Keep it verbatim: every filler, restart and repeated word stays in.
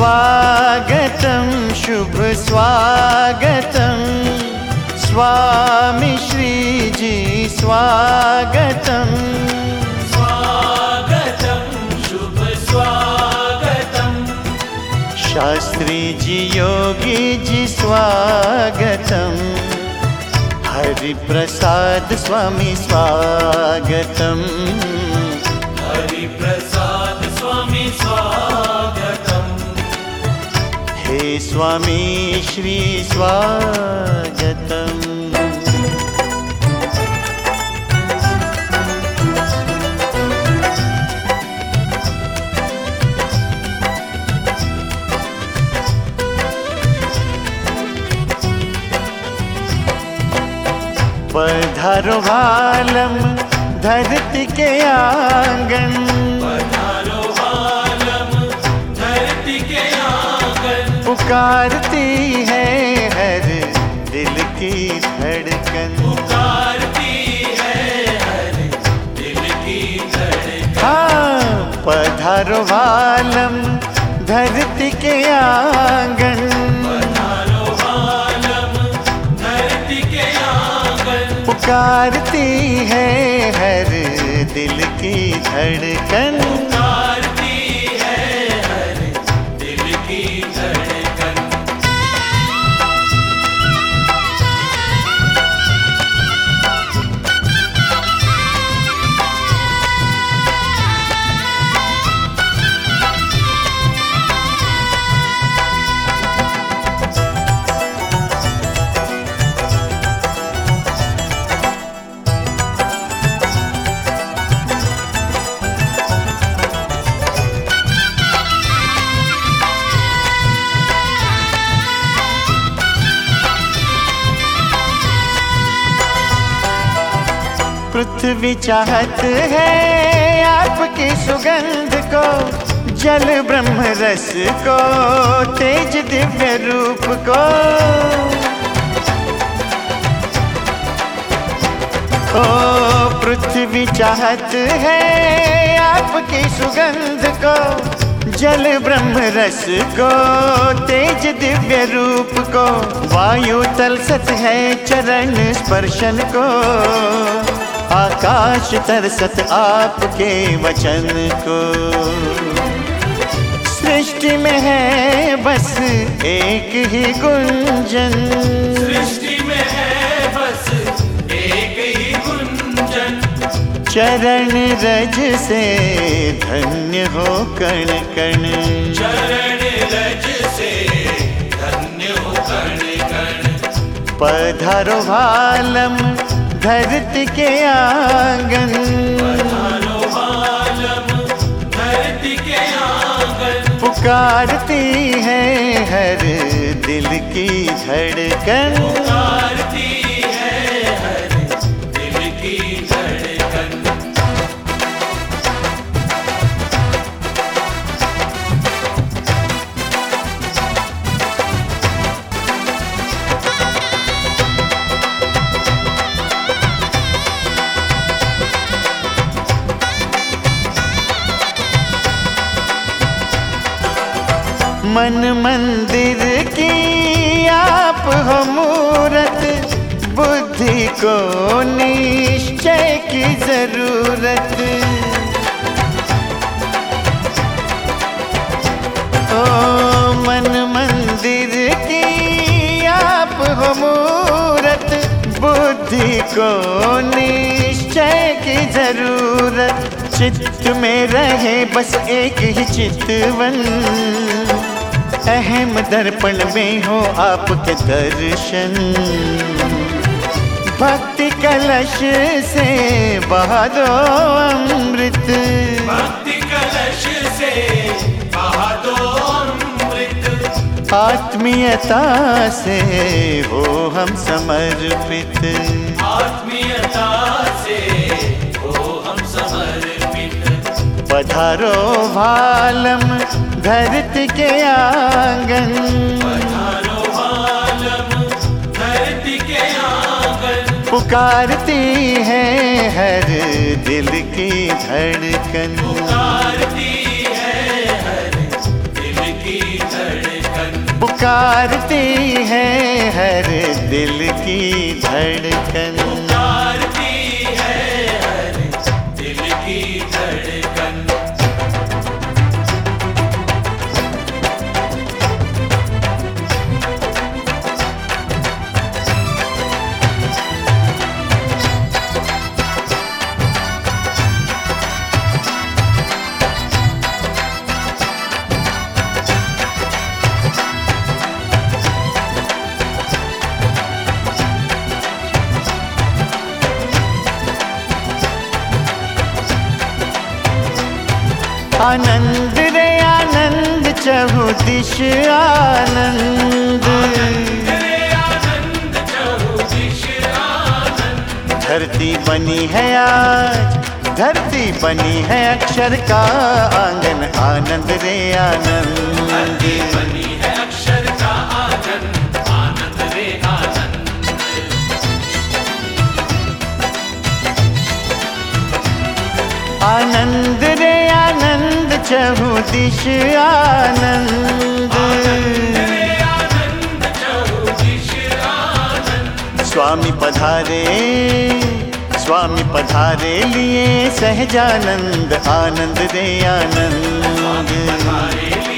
स्वागतं शुभ स्वागतं स्वामी श्री जी स्वागतं स्वागतं शुभ स्वागतं शास्त्री जी योगी जी स्वागतं हरि प्रसाद स्वामी स्वागतं हरि प्रसाद स्वामी स्वागतं हे स्वामी श्री स्वागतं। पधारो वालम धरती के आंगन, पधारो वालम धरती के आंगन, पुकारती है हर दिल की धड़कन, पुकारती है हर दिल की धड़कन। हाँ पधारो वालम धरती के आंगन, पधारो वालम धरती के आंगन, पुकारती है हर दिल की धड़कन, पुकारती है हर दिल की धड़कन। पृथ्वी चाहत है आपकी सुगंध को, जल ब्रह्म रस को, तेज दिव्य रूप को। ओ पृथ्वी चाहत है आपकी सुगंध को, जल ब्रह्म रस को, तेज दिव्य रूप को। वायु तलसत है चरण स्पर्शन को, आकाश तरसत आपके वचन को। सृष्टि में है बस एक ही गुंजन, सृष्टि में है बस एक ही गुंजन, चरण रज से धन्य हो कण कण, चरण रज से धन्य हो कण कण। पधारो वालम धरती के आंगन, पधारो वालम धरती के आंगन, पुकारती है हर दिल की धड़कन, पुकारती है हर दिल की धड़कन। मन मंदिर की आप हो मूरत, बुद्धि को निश्चय की जरूरत। ओ मन मंदिर की आप हो मूरत, बुद्धि को निश्चय की जरूरत। चित्त में रहे बस एक ही चितवन, अहम दर्पण में हो आपके दर्शन। भक्ति कलश से बहा दो अमृत, भक्ति कलश से बहा दो अमृत। आत्मीयता से हो हम समर्पित, आत्मीयता से हो हम समर्पित। पधारो वालम धरती के आंगन, पधारो वालम धरती के आंगन, पुकारती है हर दिल की धड़कन, पुकारती है हर दिल की धड़कन। पुकारती है हर दिल की धड़कन, पुकारती है हर दिल की धड़कन। आनंद रे आनंद चहुदिश आनंद, रे आनंद चहुदिश आनंद। धरती बनी है आज, धरती बनी है अक्षर का आंगन, आनंद रे आनंद। धरती बनी है अक्षर का आंगन, आनंद रे आनंद। आनंद रे आनंद चहुदिश आनंद, रे आनंद चहुदिश आनंद। स्वामी पधारे, स्वामी पधारे लिए सहजानंद, आनंद रे आनंद। पधारे